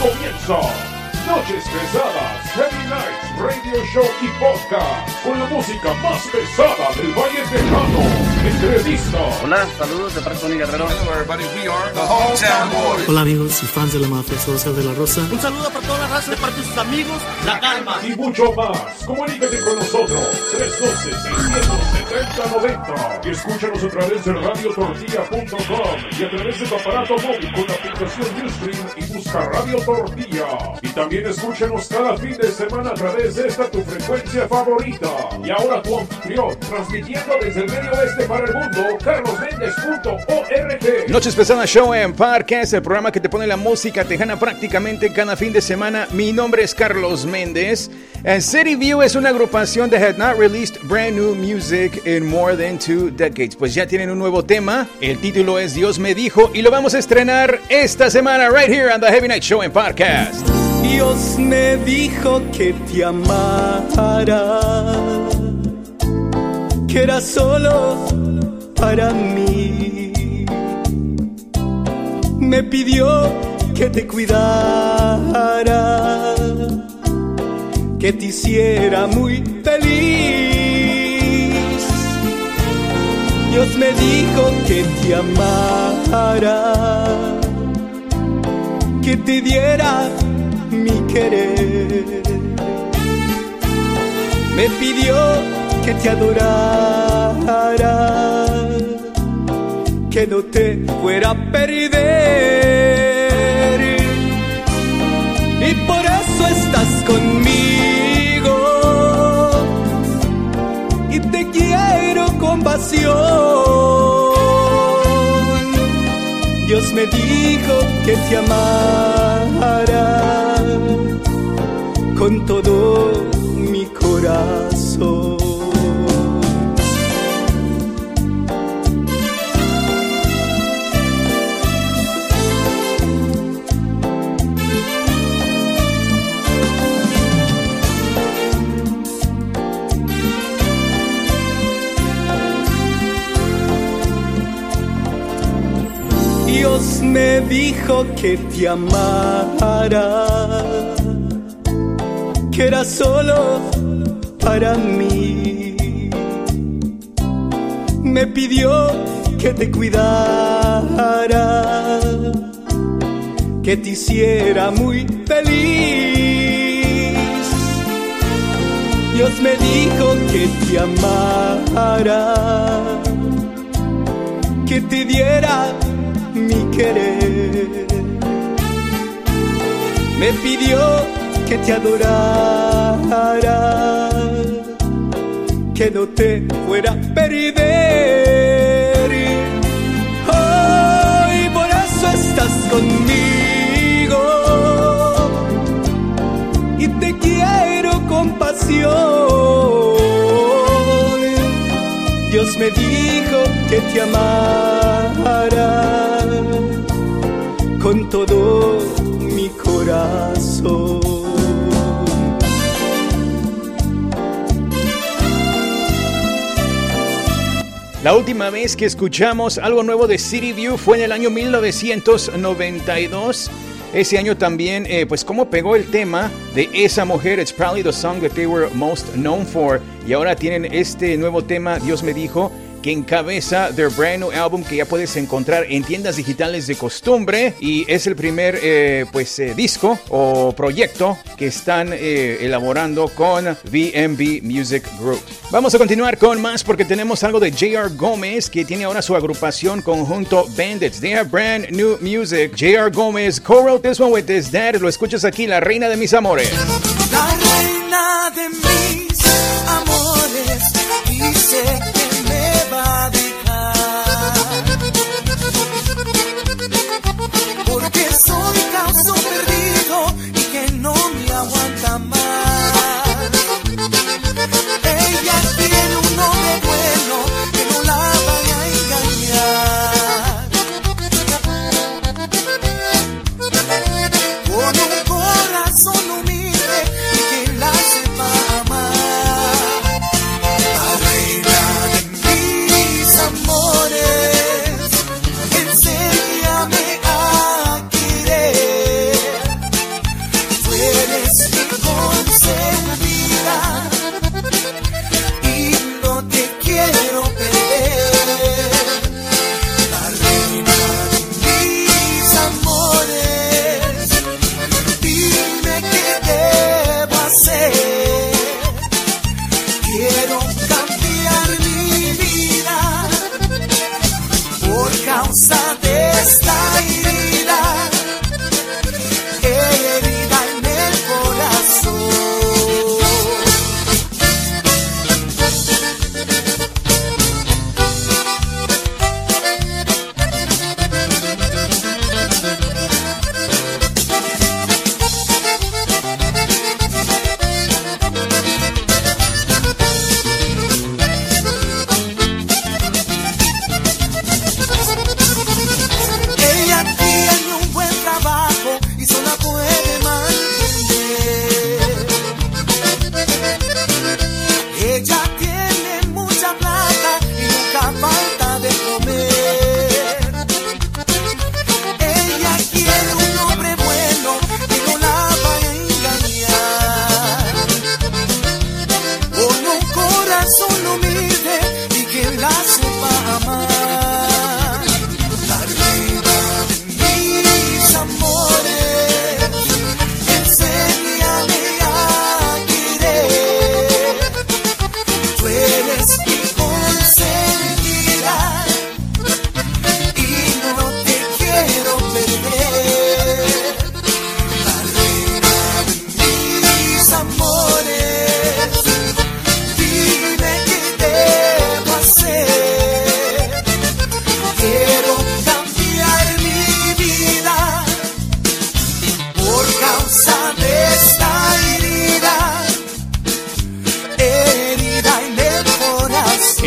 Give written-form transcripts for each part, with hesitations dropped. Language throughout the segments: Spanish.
comienza Noches Pesadas, Heavy Nights, Radio Show y Podcast, con la música más pesada del Valle Tejano. Entrevista. Hola, saludos de parte de Tony Guerrero. Hello everybody, we are the Hometown Boys. Hola amigos y fans de la mafia, soy José de la Rosa. Un saludo para toda la raza de parte de sus amigos, La Calma. Y mucho más. Comunícate con nosotros, 312-670-90. Y escúchanos a través de radiotortilla.com y a través de tu aparato móvil con la aplicación Ustream y busca Radio Tortilla. Y también escúchanos cada fin de semana a través de esta tu frecuencia favorita. Y ahora tu anfitrión, transmitiendo desde el medio oeste para el mundo, carlosmendez.org. Noches Pesadas Show en Podcast, el programa que te pone la música tejana prácticamente cada fin de semana. Mi nombre es Carlos Méndez. City View es una agrupación that had not released brand new music in more than 2 decades. Pues ya tienen un nuevo tema. El título es Dios me dijo y lo vamos a estrenar esta semana right here on the Heavy Night Show en Podcast. Dios me dijo que te amara, que era solo para mí. Me pidió que te cuidara, que te hiciera muy feliz. Dios me dijo que te amara, que te diera mi querer. Me pidió que te adorara, que no te fuera a perder. Y por eso estás conmigo y te quiero con pasión. Dios me dijo que te amara con todo mi corazón. Dios me dijo que te amara, que era solo para mí. Me pidió que te cuidara, que te hiciera muy feliz. Dios me dijo que te amara, que te diera mi querer. Me pidió que te adorara, que no te fuera a perder. Oh, y por eso estás conmigo y te quiero con pasión. Dios me dijo que te amara con todo mi corazón. La última vez que escuchamos algo nuevo de City View fue en el año 1992. Ese año también, pues cómo pegó el tema de esa mujer. It's probably the song that they were most known for. Y ahora tienen este nuevo tema, Dios me dijo, que encabeza their brand new album que ya puedes encontrar en tiendas digitales de costumbre. Y es el primer disco o proyecto que están elaborando con VMB Music Group. Vamos a continuar con más porque tenemos algo de J.R. Gómez, que tiene ahora su agrupación conjunto Bandits. They have brand new music. J.R. Gómez co-wrote this one with his dad. Lo escuchas aquí, la reina de mis amores. La reina de mis amores, dice que me va a dejar, porque soy caso perdido y que no me aguanta más. Ella tiene un hombre bueno que no la vaya a engañar, con un corazón humilde y que la sepa amar. La reina de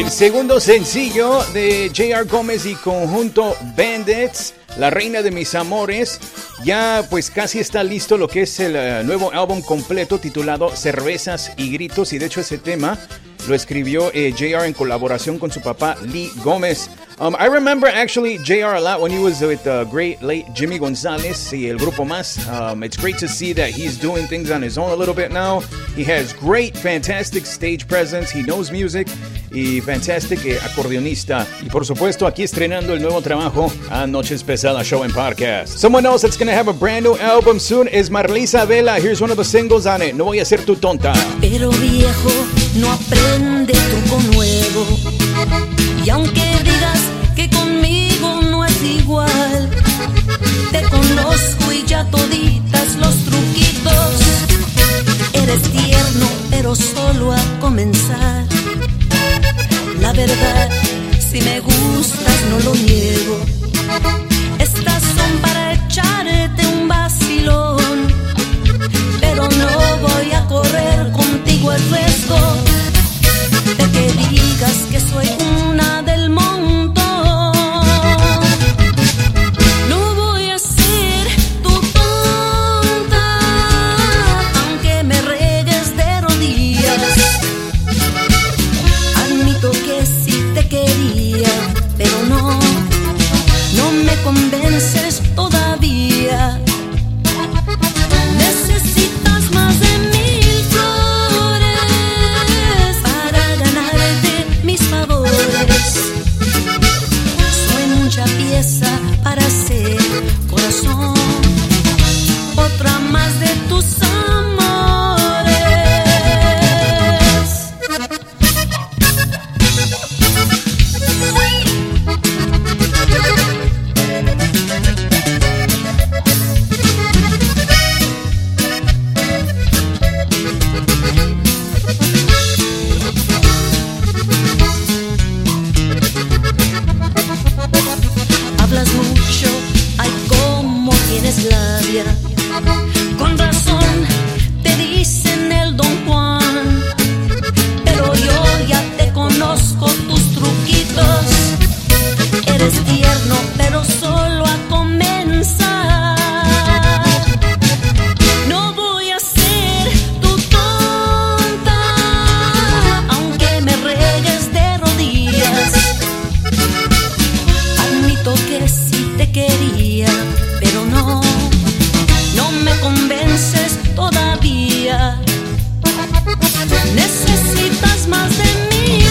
El segundo sencillo de J.R. Gómez y conjunto Bandits, La Reina de Mis Amores. Ya pues casi está listo lo que es el nuevo álbum completo titulado Cervezas y Gritos. Y de hecho ese tema lo escribió J.R. en colaboración con su papá Lee Gómez. I remember actually J.R. a lot when he was with the great late Jimmy Gonzalez y el grupo Más. It's great to see that he's doing things on his own a little bit now. He has great, fantastic stage presence. He knows music y fantastic acordeonista. Y por supuesto aquí estrenando el nuevo trabajo a Noches Pesadas Show and Podcast. Someone else that's going to have a brand new album soon is Marlisa Vela. Here's one of the singles on it. No voy a ser tu tonta. Pero viejo, no aprende truco nuevo. Y aunque digas que conmigo no es igual, te conozco y ya toditas los truquitos. Eres tierno, pero solo a comenzar. La verdad, si me gustas no lo niego. Estas son para echarte un vacilón, pero no voy a correr contigo el riesgo de que digas que soy una del montón. No voy a ser tu tonta, aunque me regues de rodillas. Admito que sí te quería, pero no me convences todavía. Necesitas más de 1000 flores para ganarte mis favores. Soy mucha pieza para hacer corazón, otra más de tus amores. Hablas mucho, ay cómo tienes labia. Con razón te dicen el Don Juan, pero yo ya te conozco tus truquitos. Eres tierno, pero solo a comenzar. No voy a ser tu tonta, aunque me regues de rodillas. Admito que sí te quería, pero no me convences todavía. Necesitas más de 1000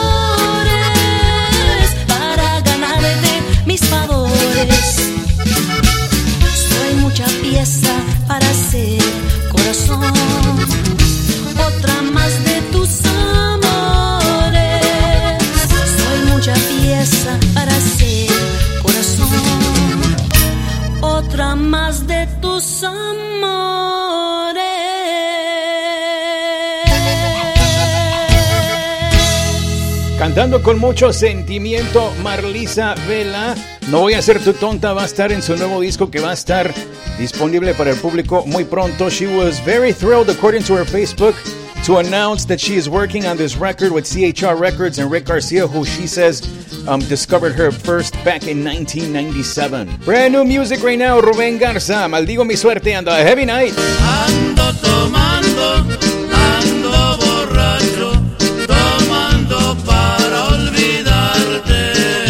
flores para ganarte mis favores. Soy mucha pieza para hacer corazón, otra más de tus amores. Soy mucha pieza para hacer corazón, otra más de tus amores. Cantando con mucho sentimiento, Marlisa Vela. No voy a ser tu tonta va a estar en su nuevo disco que va a estar disponible para el público muy pronto. She was very thrilled, according to her Facebook, to announce that she is working on this record with CHR Records and Rick Garcia, who she says discovered her first back in 1997. Brand new music right now, Rubén Garza. Maldigo mi suerte and a heavy night. Ando tomando, ando borracho, tomando para olvidarte.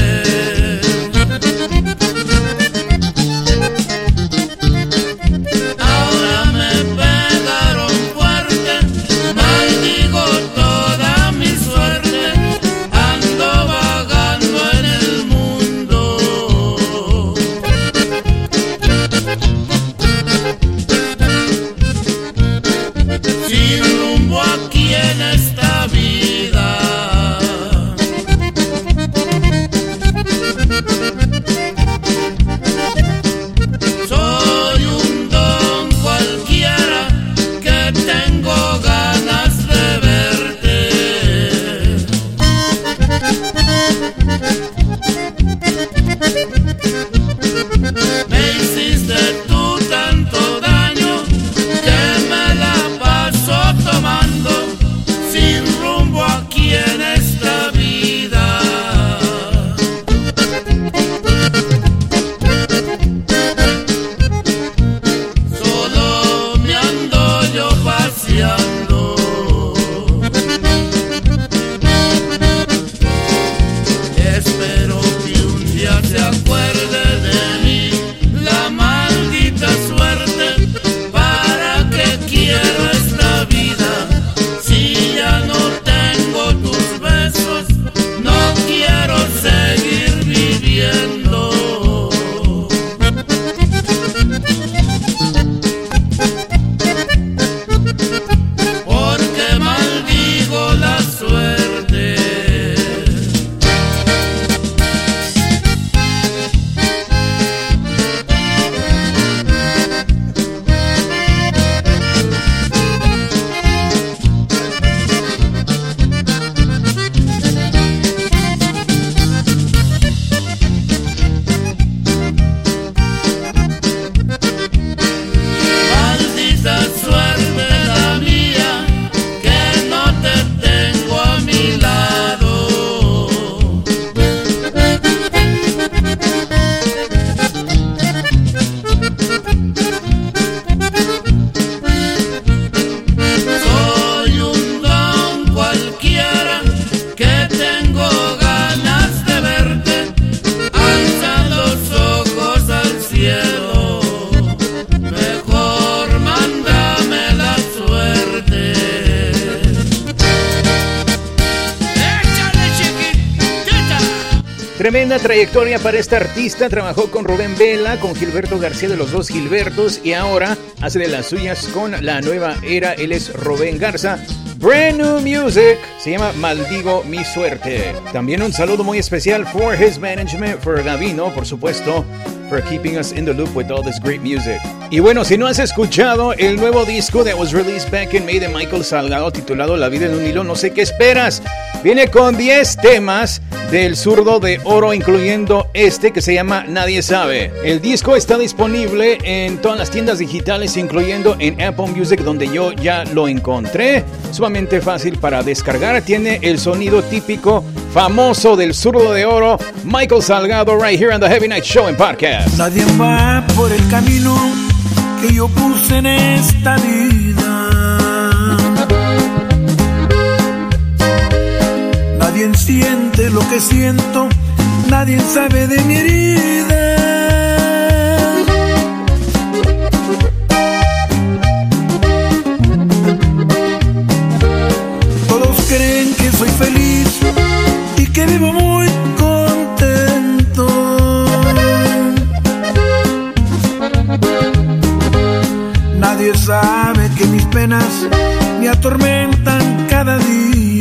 Ahora me pegaron fuerte, maldigo toda mi suerte, ando vagando en el mundo. Sin rumbo aquí en esta tremenda trayectoria para esta artista. Trabajó con Rubén Vela, con Gilberto García de los Dos Gilbertos y ahora hace de las suyas con la nueva era. Él es Rubén Garza. Brand new music, se llama Maldigo mi suerte. También un saludo muy especial for his management, for Gavino, por supuesto, for keeping us in the loop with all this great music. Y bueno, si no has escuchado el nuevo disco that was released back in May de Michael Salgado titulado La vida en un hilo, no sé qué esperas. Viene con 10 temas del Zurdo de Oro, incluyendo este que se llama Nadie Sabe. El disco está disponible en todas las tiendas digitales, incluyendo en Apple Music, donde yo ya lo encontré. Sumamente fácil para descargar. Tiene el sonido típico, famoso del Zurdo de Oro, Michael Salgado, right here on the Heavy Night Show and Podcast. Nadie va por el camino que yo puse en esta vida. Nadie siente lo que siento, nadie sabe de mi herida. Todos creen que soy feliz y que vivo muy contento. Nadie sabe que mis penas me atormentan cada día.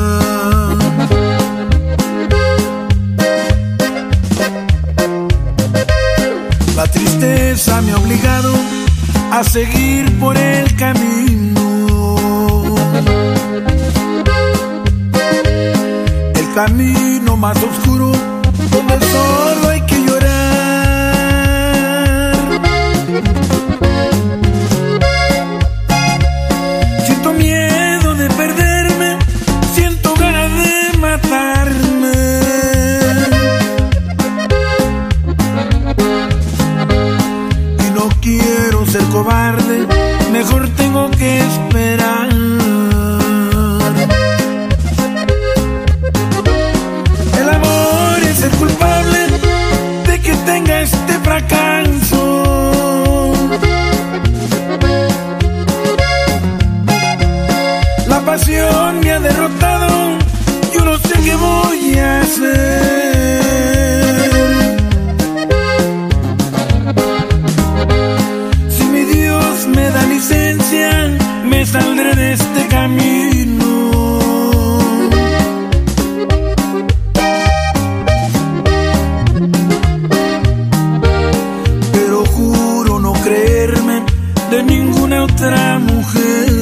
La tristeza me ha obligado a seguir por el camino. El camino más oscuro donde solo hay que llorar. Siento miedo de perderme, siento ganas de matarme. Y no quiero ser cobarde, mejor tengo que esperar. El amor es el culpable de que tenga este fracaso. La pasión me ha derrotado, yo no sé qué voy a hacer. Si mi Dios me da licencia, me saldré de este camino. Pero juro no creerme de ninguna otra mujer.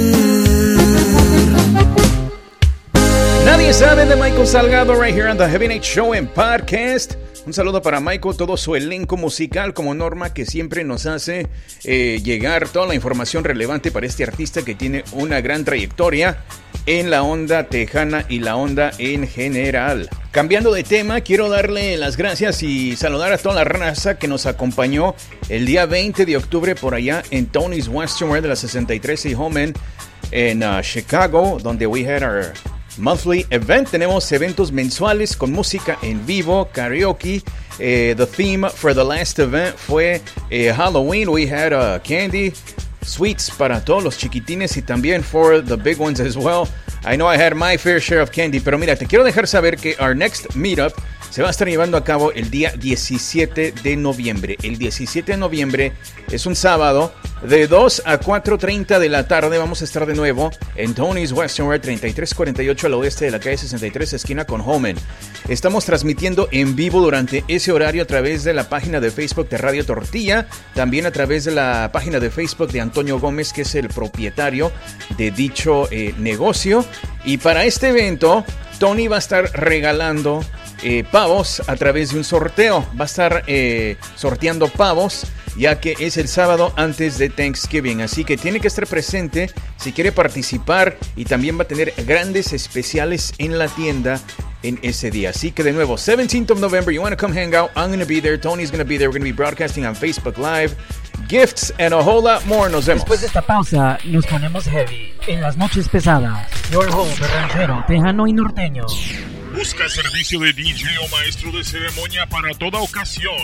Nadie Sabe de Michael Salgado, right here on the Heavy Night Show and Podcast. Un saludo para Michael, todo su elenco musical, como Norma, que siempre nos hace llegar toda la información relevante para este artista que tiene una gran trayectoria en la onda tejana y la onda en general. Cambiando de tema, quiero darle las gracias y saludar a toda la raza que nos acompañó el día 20 de octubre por allá en Tony's Western Wear de la 63 y Homan en Chicago, donde we had our monthly event. Tenemos eventos mensuales con música en vivo, karaoke. The theme for the last event fue Halloween. We had candy, sweets para todos los chiquitines y también for the big ones as well. I know I had my fair share of candy, pero mira, te quiero dejar saber que our next meetup se va a estar llevando a cabo el día 17 de noviembre. El 17 de noviembre es un sábado, de 2 a 4:30 de la tarde. Vamos a estar de nuevo en Tony's Western Wear, 3348 al oeste de la calle 63, esquina con Homan. Estamos transmitiendo en vivo durante ese horario a través de la página de Facebook de Radio Tortilla, también a través de la página de Facebook de Antonio Gómez, que es el propietario de dicho negocio. Y para este evento, Tony va a estar regalando pavos a través de un sorteo. Va a estar sorteando pavos, ya que es el sábado antes de Thanksgiving. Así que tiene que estar presente si quiere participar, y también va a tener grandes especiales en la tienda en ese día. Así que de nuevo, 17th of November, you want to come hang out, I'm going to be there, Tony's going to be there, we're going to be broadcasting on Facebook Live, gifts and a whole lot more. Nos vemos. Después de esta pausa, nos ponemos heavy en las noches pesadas. Your host, ranchero, tejano y norteño. Busca servicio de DJ o maestro de ceremonia para toda ocasión.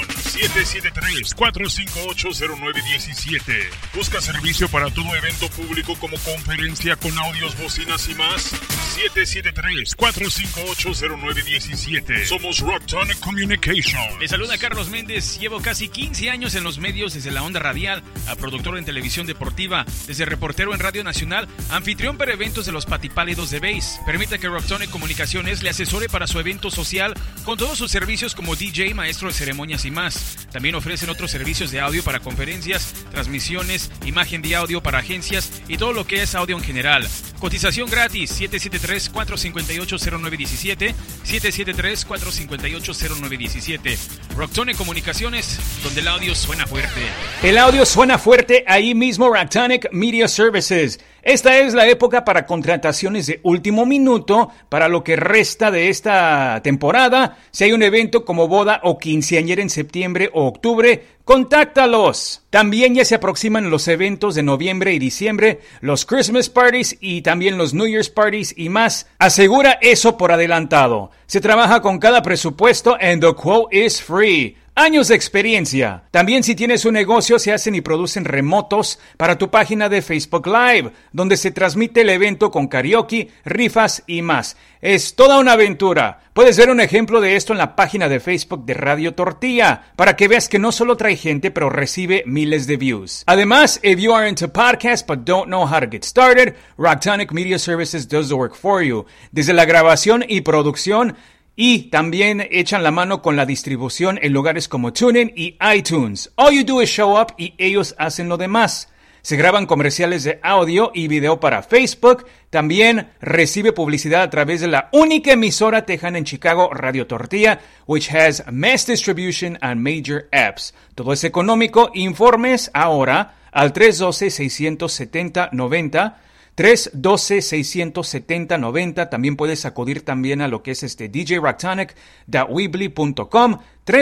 773-458-0917. Busca servicio para todo evento público como conferencia con audios, bocinas y más. 773-458-0917. Somos Rocktronic Communication. Les saluda Carlos Méndez. Llevo casi 15 años en los medios, desde la onda radial a productor en televisión deportiva, desde reportero en Radio Nacional, anfitrión para eventos de los Patipálidos de Bass. Permita que Rocktronic Comunicaciones le asesore para su evento social con todos sus servicios como DJ, maestro de ceremonias y más. También ofrecen otros servicios de audio para conferencias, transmisiones, imagen de audio para agencias y todo lo que es audio en general. Cotización gratis, 773-458-0917, 773-458-0917. Rocktronic Comunicaciones, donde el audio suena fuerte. El audio suena fuerte ahí mismo, Rocktronic Media Services. Esta es la época para contrataciones de último minuto para lo que resta de esta temporada. Si hay un evento como boda o quinceañera en septiembre o octubre, contáctalos. También ya se aproximan los eventos de noviembre y diciembre, los Christmas parties y también los New Year's parties y más. Asegura eso por adelantado. Se trabaja con cada presupuesto and the quote is free. Años de experiencia. También si tienes un negocio, se hacen y producen remotos para tu página de Facebook Live, donde se transmite el evento con karaoke, rifas y más. Es toda una aventura. Puedes ver un ejemplo de esto en la página de Facebook de Radio Tortilla, para que veas que no solo trae gente, pero recibe miles de views. Además, if you are into podcasts but don't know how to get started, Rocktronic Media Services does the work for you. Desde la grabación y producción, y también echan la mano con la distribución en lugares como TuneIn y iTunes. All you do is show up y ellos hacen lo demás. Se graban comerciales de audio y video para Facebook. También recibe publicidad a través de la única emisora tejana en Chicago, Radio Tortilla, which has mass distribution and major apps. Todo es económico. Informes ahora al 312-670-90. 312-670-90. También puedes acudir también a lo que es djrocktronic.weebly.com.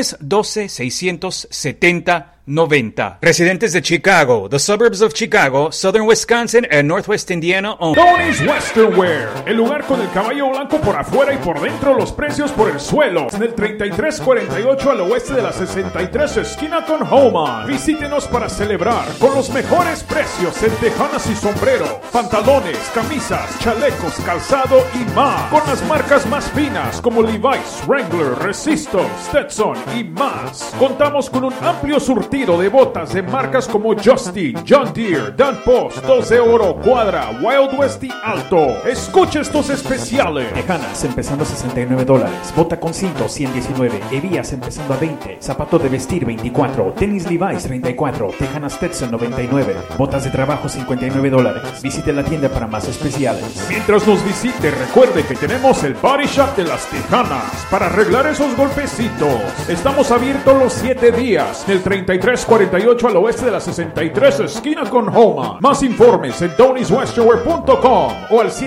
312-670-90. Residentes de Chicago, the suburbs of Chicago, southern Wisconsin and northwest Indiana. Tony's Western Wear, el lugar con el caballo blanco por afuera y por dentro, los precios por el suelo. En el 3348 al oeste de la 63 esquina con Homan. Visítenos para celebrar con los mejores precios en tejanas y sombrero, pantalones, camisas, chalecos, calzado y más. Con las marcas más finas como Levi's, Wrangler, Resistol, Stetson y más. Contamos con un amplio surtido de botas de marcas como Justin, John Deere, Dan Post, 2 de Oro, Cuadra, Wild West y Alto. Escucha estos especiales. Tejanas empezando a $69, bota con cinto 119, hebillas empezando a 20, zapato de vestir 24, tenis Levi's 34, tejanas Stetson 99, botas de trabajo $59. Visite la tienda para más especiales. Mientras nos visite, recuerde que tenemos el Body Shop de las Tejanas para arreglar esos golpecitos. Estamos abiertos los 7 días en el 3348 al oeste de la 63 esquina con Homan. Más informes en Tony'sWesternwear.com o al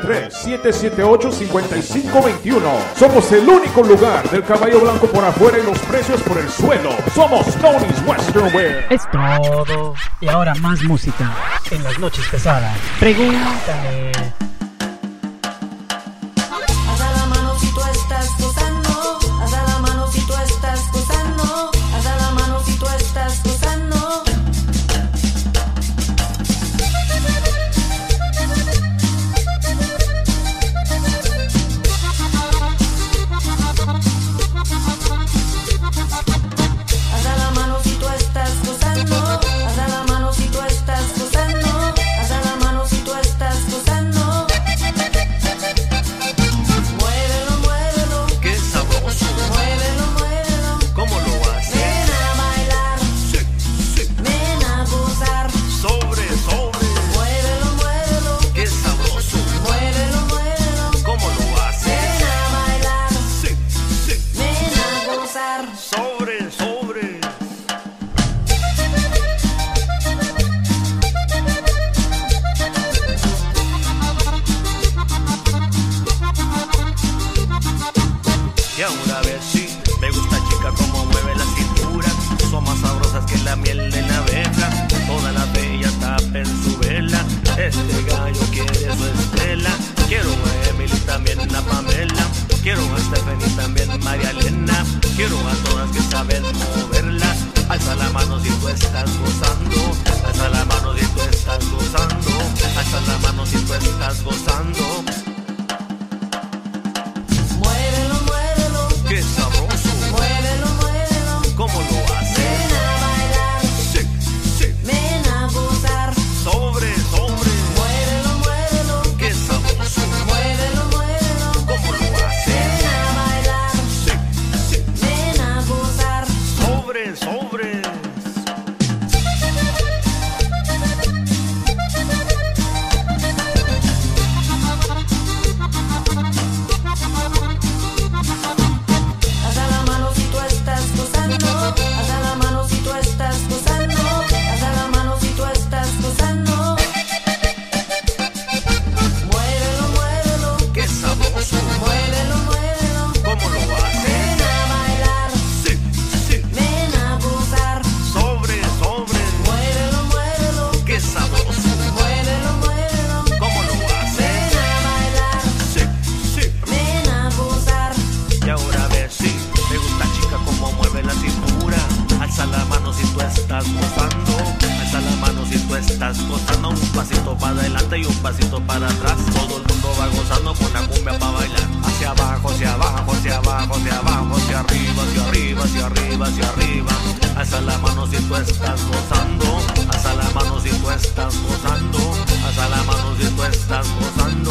773-778-5521. Somos el único lugar del caballo blanco por afuera y los precios por el suelo. Somos Tony's Western Wear. Es todo. Y ahora más música en las noches pesadas. Pregúntame. quiero a Stephanie también, María Elena, quiero a todas que saben moverla. Alza la mano si tú estás gozando, alza la mano si tú estás gozando, alza la mano si tú estás gozando. Muévelo, muévelo, qué sabroso. Muévelo, muévelo, ¿cómo lo haces? Ven a bailar, sí, sí. Ven a gozar. Sobre, sobre. Muévelo, muévelo, qué sabroso. Muévelo, muévelo, ¿cómo lo haces? Ven a bailar, sí, sí. Ven a gozar. Sobre, sobre. Alza la mano si tú estás gozando, alza la mano si tú estás gozando, alza la mano si tú estás gozando. Muévelo, muévelo, qué sabroso. muévelo, muévelo, ¿Cómo lo haces? ven a bailar, Sí, sí. ven a gozar. Sobre, sobre. Muévelo, muévelo, qué sabroso. muévelo, muévelo, ¿Cómo lo haces? ven a bailar, Sí, sí. ven a gozar. Y ahora a ver si me gusta, chica, como mueve la cintura. Alza la mano si tú estás gozando, alza la mano si tú estás gozando. Un pasito para adelante y un pasito para atrás. Todo el mundo va gozando con la cumbia para bailar. Hacia abajo, hacia abajo, hacia abajo, hacia abajo, hacia arriba, hacia arriba, hacia arriba, hacia arriba. Alza la mano si tú estás gozando, alza la mano si tú estás gozando, alza la mano si tú estás gozando.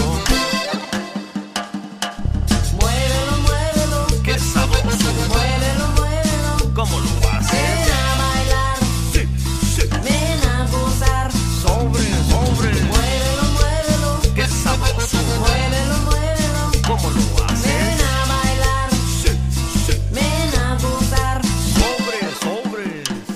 Muévelo, muévelo, Qué sabroso. muévelo, muévelo, ¿Cómo lo haces? ven a bailar, Sí, sí. ven a gozar. Sobre, sobre. Muévelo, muévelo, Qué sabroso. muévelo, muévelo, ¿Cómo lo haces? ven a bailar, Sí, sí. ven a gozar. Sobre, sobre.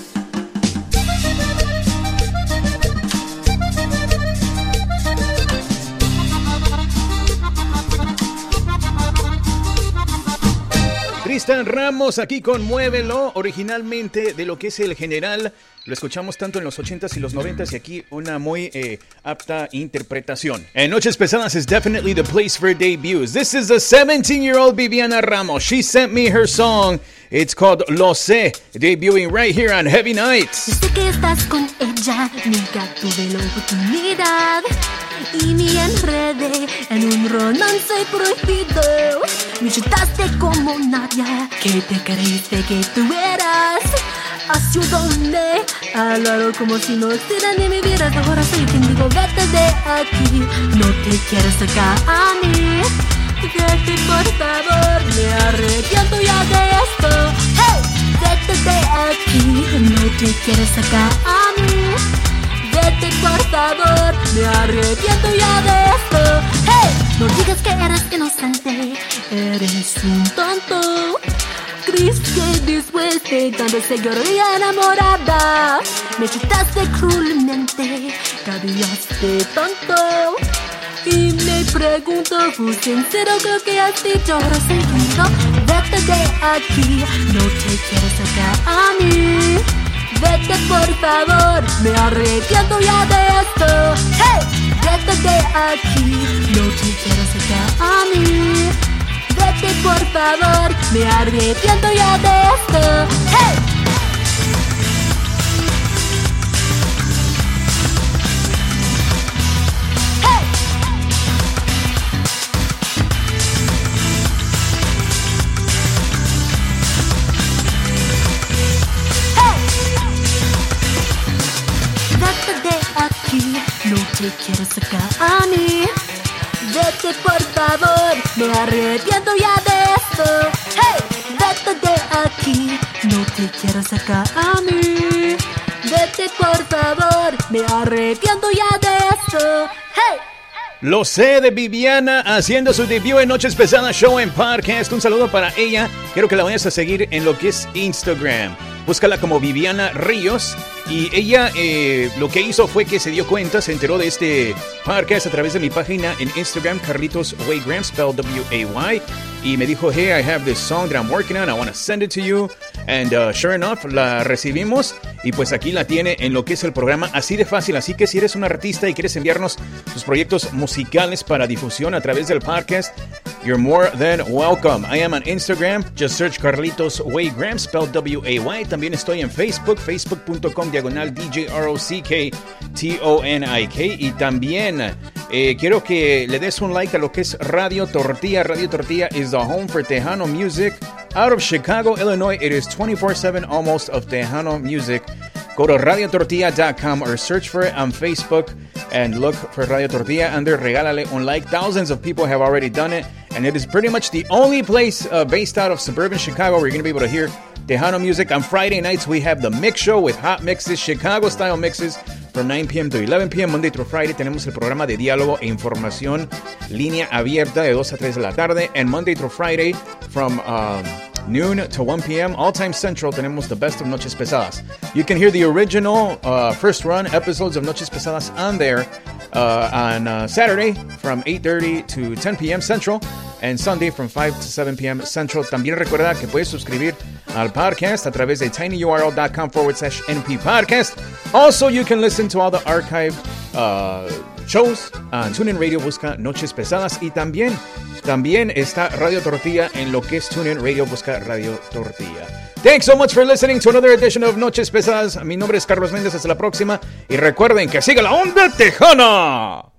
Tristan Ramos aquí con Muévelo, originalmente de lo que es El General. Lo escuchamos tanto en los 80s y los 90s y aquí una muy apta interpretación. En Noches Pesadas is definitely the place for debuts. This is the 17-year-old Viviana Ramos. She sent me her song. It's called Lo Sé, debuting right here on Heavy Nights. Desde que estás con ella, nunca tuve la oportunidad y me enredé en un romance prohibido. Me chutaste como nadie, que te creíste que tú eras. Ayúdame, hablaron como si no existieran ni mi vida. Ahora soy quien digo, vete de aquí, no te quieres sacar a mí. Vete por favor, me arrepiento ya de esto. Hey, vete de aquí, no te quieres sacar a mí. Vete por favor, me arrepiento ya de esto. Hey, no digas que eres inocente, eres un tonto. Crees que después de tanto seguiría enamorada, me chutaste cruelmente, cabíaste tonto. Y me pregunto, ¿fue sincero? Creo que has dicho ahora sentido. Vete de aquí, no te quiero sacar a mí. Vete por favor, me arrepiento ya de esto. Hey, vete de aquí, no te quiero sacar a mí. Vete por favor, me arrepiento ya de esto. Hey. No te quiero sacar a mí. Vete por favor, me arrepiento ya de esto. Hey, vete de aquí, no te quiero sacar a mí. Vete por favor, me arrepiento ya de esto. Hey. Lo Sé de Viviana haciendo su debut en Noches Pesadas Show en Podcast. Un saludo para ella. Quiero que la vayas a seguir en lo que es Instagram. Búscala como Viviana Ríos. Y ella lo que hizo fue que se dio cuenta, se enteró de este podcast a través de mi página en Instagram, Carlitos Waygram, spelled W-A-Y. Y me dijo, hey, I have this song that I'm working on. I want to send it to you. And sure enough, la recibimos y pues aquí la tiene en lo que es el programa, así de fácil. Así que si eres un artista y quieres enviarnos tus proyectos musicales para difusión a través del podcast, you're more than welcome. I am on Instagram, just search Carlitos Way Graham, spelled W-A-Y. También estoy en Facebook, facebook.com/DJROCKTONIK. Y también quiero que le des un like a lo que es Radio Tortilla. Radio Tortilla is the home for Tejano music. Out of Chicago, Illinois, it is 24/7 almost of Tejano music. Go to radiotortilla.com or search for it on Facebook and look for Radio Tortilla and there, regálale un like. Thousands of people have already done it, and it is pretty much the only place based out of suburban Chicago where you're going to be able to hear Tejano music. On Friday nights, we have the Mix Show with hot mixes, Chicago-style mixes from 9 p.m. to 11 p.m. Monday through Friday tenemos el programa de diálogo e información, línea abierta de 2 a 3 de la tarde. And Monday through Friday from noon to 1 p.m. All Time Central tenemos the best of Noches Pesadas. You can hear the original first run episodes of Noches Pesadas on there on Saturday from 8:30 to 10 p.m. Central and Sunday from 5 to 7 p.m. Central. También recuerda que puedes suscribir al podcast a través de tinyurl.com/NP podcast. Also, you can listen to all the archive shows on TuneIn Radio, busca Noches Pesadas, y también está Radio Tortilla en lo que es TuneIn Radio, busca Radio Tortilla. Thanks so much for listening to another edition of Noches Pesadas. Mi nombre es Carlos Méndez, hasta la próxima, y recuerden que siga la onda tejana.